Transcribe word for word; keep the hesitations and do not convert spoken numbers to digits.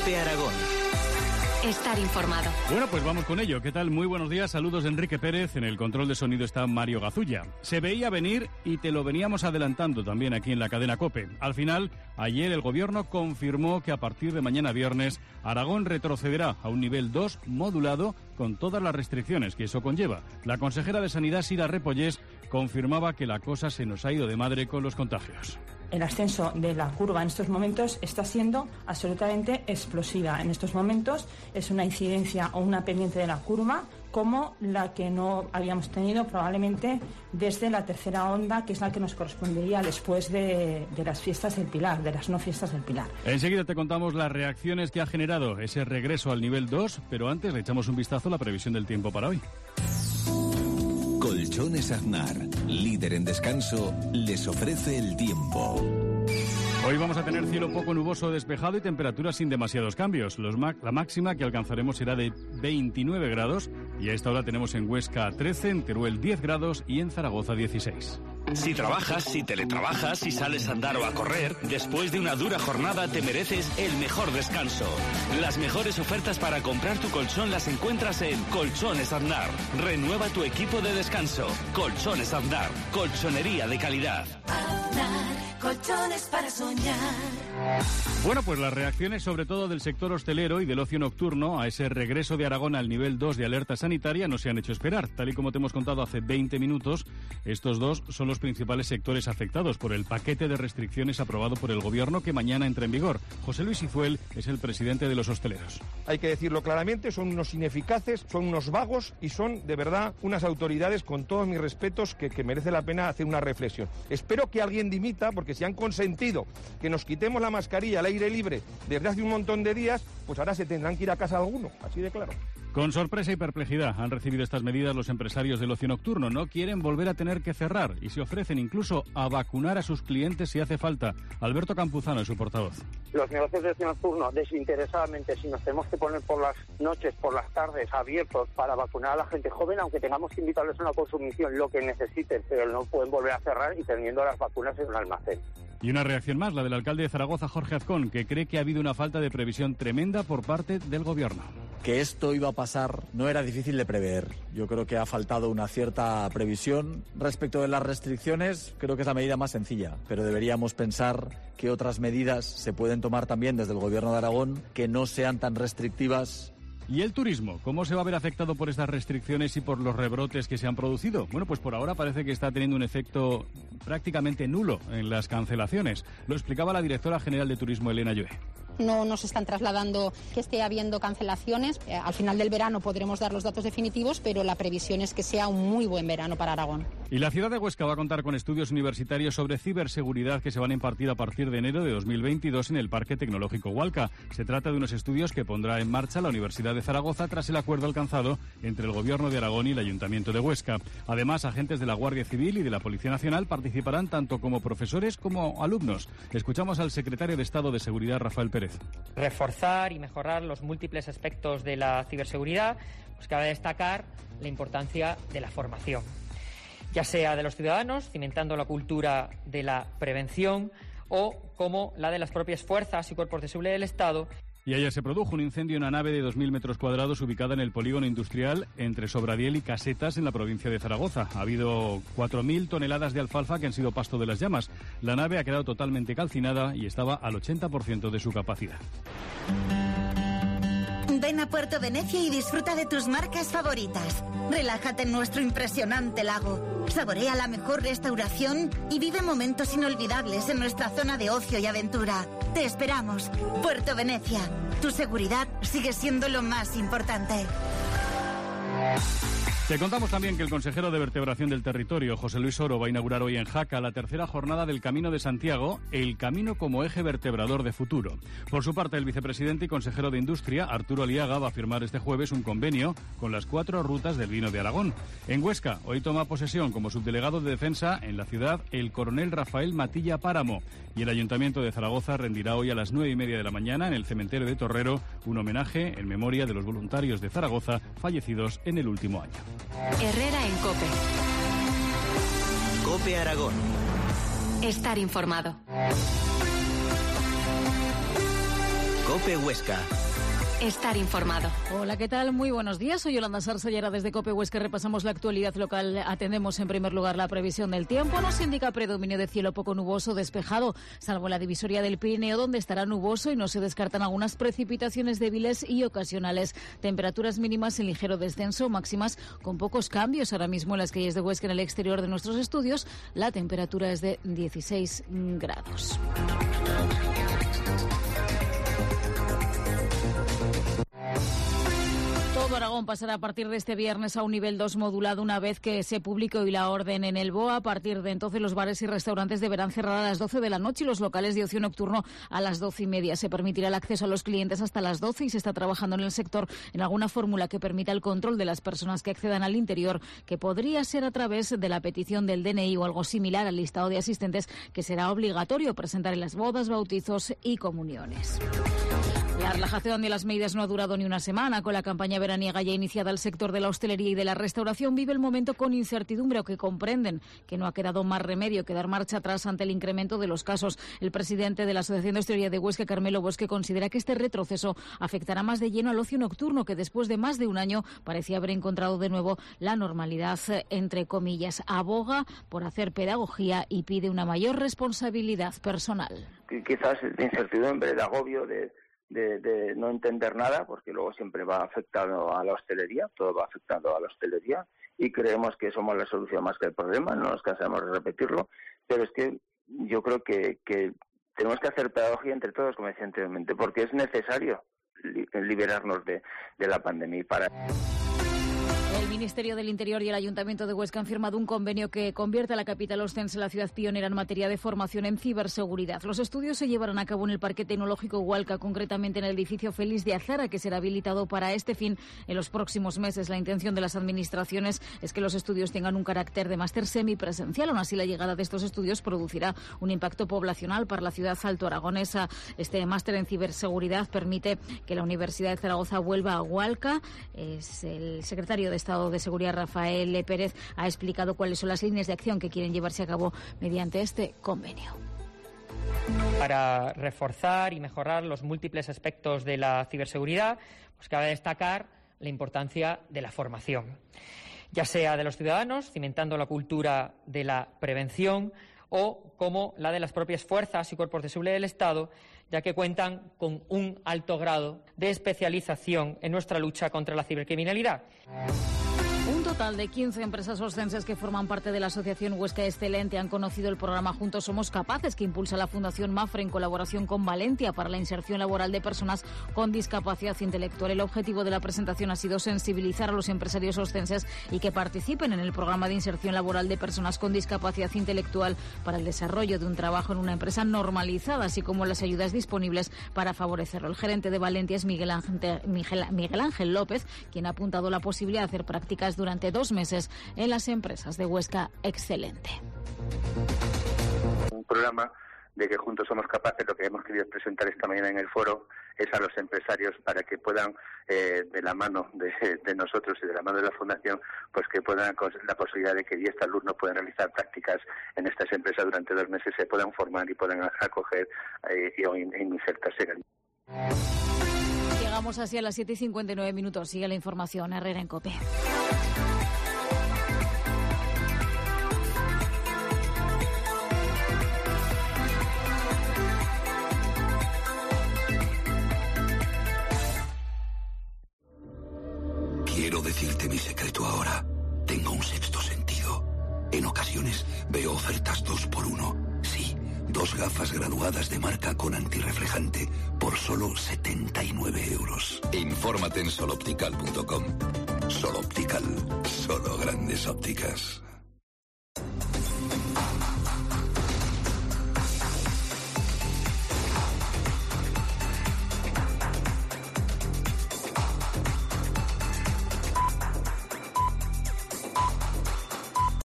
COPE Aragón. Estar informado. Bueno, pues vamos con ello. ¿Qué tal? Muy buenos días. Saludos de Enrique Pérez. En el control de sonido está Mario Gazulla. Se veía venir y te lo veníamos adelantando también aquí en la cadena COPE. Al final, ayer el Gobierno confirmó que a partir de mañana viernes, Aragón retrocederá a un nivel dos modulado con todas las restricciones que eso conlleva. La consejera de Sanidad, Sira Repollés, confirmaba que la cosa se nos ha ido de madre con los contagios. El ascenso de la curva en estos momentos está siendo absolutamente explosiva. En estos momentos es una incidencia o una pendiente de la curva como la que no habíamos tenido probablemente desde la tercera onda, que es la que nos correspondería después de, de las fiestas del Pilar, de las no fiestas del Pilar. Enseguida te contamos las reacciones que ha generado ese regreso al nivel dos, pero antes le echamos un vistazo a la previsión del tiempo para hoy. Colchones Aznar, líder en descanso, les ofrece el tiempo. Hoy vamos a tener cielo poco nuboso despejado y temperaturas sin demasiados cambios. Los ma- la máxima que alcanzaremos será de veintinueve grados y a esta hora tenemos en Huesca trece, en Teruel diez grados y en Zaragoza dieciséis. Si trabajas, si teletrabajas, si sales a andar o a correr, después de una dura jornada te mereces el mejor descanso. Las mejores ofertas para comprar tu colchón las encuentras en Colchones Aznar. Renueva tu equipo de descanso. Colchones Aznar. Colchonería de calidad. Aznar, colchones para soñar. Bueno, pues las reacciones sobre todo del sector hostelero y del ocio nocturno a ese regreso de Aragón al nivel dos de alerta sanitaria no se han hecho esperar. Tal y como te hemos contado hace veinte minutos, estos dos son los principales sectores afectados por el paquete de restricciones aprobado por el Gobierno que mañana entra en vigor. José Luis Izuel es el presidente de los hosteleros. Hay que decirlo claramente, son unos ineficaces, son unos vagos y son de verdad unas autoridades, con todos mis respetos, que, que merece la pena hacer una reflexión. Espero que alguien dimita, porque si han consentido que nos quitemos la mascarilla al aire libre desde hace un montón de días, pues ahora se tendrán que ir a casa alguno, así de claro. Con sorpresa y perplejidad han recibido estas medidas los empresarios del ocio nocturno. No quieren volver a tener que cerrar y se ofrecen incluso a vacunar a sus clientes si hace falta. Alberto Campuzano es su portavoz. Los negocios de ocio nocturno, desinteresadamente, si nos tenemos que poner por las noches, por las tardes, abiertos para vacunar a la gente joven, aunque tengamos que invitarles a una consumición, lo que necesiten, pero no pueden volver a cerrar y teniendo las vacunas en un almacén. Y una reacción más, la del alcalde de Zaragoza, Jorge Azcón, que cree que ha habido una falta de previsión tremenda por parte del Gobierno. Que esto iba a pasar no era difícil de prever. Yo creo que ha faltado una cierta previsión. Respecto de las restricciones, creo que es la medida más sencilla, pero deberíamos pensar que otras medidas se pueden tomar también desde el Gobierno de Aragón que no sean tan restrictivas. ¿Y el turismo? ¿Cómo se va a ver afectado por estas restricciones y por los rebrotes que se han producido? Bueno, pues por ahora parece que está teniendo un efecto prácticamente nulo en las cancelaciones. Lo explicaba la directora general de Turismo, Elena Lloé. No nos están trasladando que esté habiendo cancelaciones. Eh, al final del verano podremos dar los datos definitivos, pero la previsión es que sea un muy buen verano para Aragón. Y la ciudad de Huesca va a contar con estudios universitarios sobre ciberseguridad que se van a impartir a partir de enero de dos mil veintidós en el Parque Tecnológico Hualca. Se trata de unos estudios que pondrá en marcha la Universidad de Zaragoza tras el acuerdo alcanzado entre el Gobierno de Aragón y el Ayuntamiento de Huesca. Además, agentes de la Guardia Civil y de la Policía Nacional participarán tanto como profesores como alumnos. Escuchamos al secretario de Estado de Seguridad, Rafael Pérez. Reforzar y mejorar los múltiples aspectos de la ciberseguridad, pues cabe destacar la importancia de la formación, ya sea de los ciudadanos, cimentando la cultura de la prevención, o como la de las propias fuerzas y cuerpos de seguridad del Estado. Y ayer se produjo un incendio en una nave de dos mil metros cuadrados ubicada en el polígono industrial entre Sobradiel y Casetas en la provincia de Zaragoza. Ha habido cuatro mil toneladas de alfalfa que han sido pasto de las llamas. La nave ha quedado totalmente calcinada y estaba al ochenta por ciento de su capacidad. Ven a Puerto Venecia y disfruta de tus marcas favoritas. Relájate en nuestro impresionante lago. Saborea la mejor restauración y vive momentos inolvidables en nuestra zona de ocio y aventura. Te esperamos. Puerto Venecia. Tu seguridad sigue siendo lo más importante. Te contamos también que el consejero de Vertebración del Territorio, José Luis Oro, va a inaugurar hoy en Jaca la tercera jornada del Camino de Santiago, el camino como eje vertebrador de futuro. Por su parte, el vicepresidente y consejero de Industria, Arturo Aliaga, va a firmar este jueves un convenio con las cuatro rutas del vino de Aragón. En Huesca, hoy toma posesión como subdelegado de Defensa en la ciudad el coronel Rafael Matilla Páramo, y el Ayuntamiento de Zaragoza rendirá hoy a las nueve y media de la mañana en el cementerio de Torrero un homenaje en memoria de los voluntarios de Zaragoza fallecidos en el último año. Herrera en COPE. COPE Aragón. Estar informado. COPE Huesca. Estar informado. Hola, ¿qué tal? Muy buenos días. Soy Yolanda Sarsellera desde COPE Huesca. Repasamos la actualidad local. Atendemos en primer lugar la previsión del tiempo. Nos indica predominio de cielo poco nuboso despejado, salvo la divisoria del Pirineo, donde estará nuboso y no se descartan algunas precipitaciones débiles y ocasionales. Temperaturas mínimas en ligero descenso, máximas con pocos cambios. Ahora mismo en las calles de Huesca, en el exterior de nuestros estudios, la temperatura es de dieciséis grados. Todo Aragón pasará a partir de este viernes a un nivel dos modulado una vez que se publique hoy la orden en el B O A. A partir de entonces los bares y restaurantes deberán cerrar a las doce de la noche y los locales de ocio nocturno a las doce y media. Se permitirá el acceso a los clientes hasta las doce y se está trabajando en el sector en alguna fórmula que permita el control de las personas que accedan al interior, que podría ser a través de la petición del D N I o algo similar al listado de asistentes que será obligatorio presentar en las bodas, bautizos y comuniones. La relajación de las medidas no ha durado ni una semana. Con la campaña veraniega ya iniciada, el sector de la hostelería y de la restauración vive el momento con incertidumbre, aunque comprenden que no ha quedado más remedio que dar marcha atrás ante el incremento de los casos. El presidente de la Asociación de Hostelería de Huesca, Carmelo Bosque, considera que este retroceso afectará más de lleno al ocio nocturno, que después de más de un año parecía haber encontrado de nuevo la normalidad, entre comillas. Aboga por hacer pedagogía y pide una mayor responsabilidad personal. Quizás de incertidumbre, de agobio, de... De, de no entender nada, porque luego siempre va afectando a la hostelería, todo va afectando a la hostelería, y creemos que somos la solución más que el problema, no nos cansamos de repetirlo, pero es que yo creo que, que tenemos que hacer pedagogía entre todos, como decía anteriormente, porque es necesario li- liberarnos de, de la pandemia. Y para El Ministerio del Interior y el Ayuntamiento de Huesca han firmado un convenio que convierte a la capital ostense en la ciudad pionera en materia de formación en ciberseguridad. Los estudios se llevarán a cabo en el Parque Tecnológico Hualca, concretamente en el edificio Félix de Azara, que será habilitado para este fin en los próximos meses. La intención de las administraciones es que los estudios tengan un carácter de máster semipresencial. Aún así, la llegada de estos estudios producirá un impacto poblacional para la ciudad altoaragonesa. Este máster en ciberseguridad permite que la Universidad de Zaragoza vuelva a Hualca. Es el secretario de Estado de Seguridad, Rafael Pérez, ha explicado cuáles son las líneas de acción que quieren llevarse a cabo mediante este convenio. Para reforzar y mejorar los múltiples aspectos de la ciberseguridad, pues cabe destacar la importancia de la formación, ya sea de los ciudadanos, cimentando la cultura de la prevención, o como la de las propias fuerzas y cuerpos de seguridad del Estado, ya que cuentan con un alto grado de especialización en nuestra lucha contra la cibercriminalidad. Un total de quince empresas ostenses que forman parte de la Asociación Huesca Excelente han conocido el programa Juntos Somos Capaces, que impulsa la Fundación MAFRE en colaboración con Valentia para la inserción laboral de personas con discapacidad intelectual. El objetivo de la presentación ha sido sensibilizar a los empresarios ostenses y que participen en el programa de inserción laboral de personas con discapacidad intelectual para el desarrollo de un trabajo en una empresa normalizada, así como las ayudas disponibles para favorecerlo. El gerente de Valentia es Miguel Ángel, Miguel, Miguel Ángel López, quien ha apuntado la posibilidad de hacer prácticas durante dos meses en las empresas de Huesca Excelente. Un programa de que Juntos Somos Capaces, lo que hemos querido presentar esta mañana en el foro es a los empresarios para que puedan, eh, de la mano de, de nosotros y de la mano de la Fundación, pues que puedan la posibilidad de que diez alumnos puedan realizar prácticas en estas empresas durante dos meses, se puedan formar y puedan acoger eh, y insertarse en el... Llegamos así a las siete y cincuenta y nueve minutos. Sigue la información. Herrera en COPE. Quiero decirte mi secreto ahora. Tengo un sexto sentido. En ocasiones veo ofertas dos por uno. Sí, dos gafas graduadas de marca con antirreflejante por solo setenta y nueve euros. Infórmate en soloptical punto com. Soloptical, solo grandes ópticas.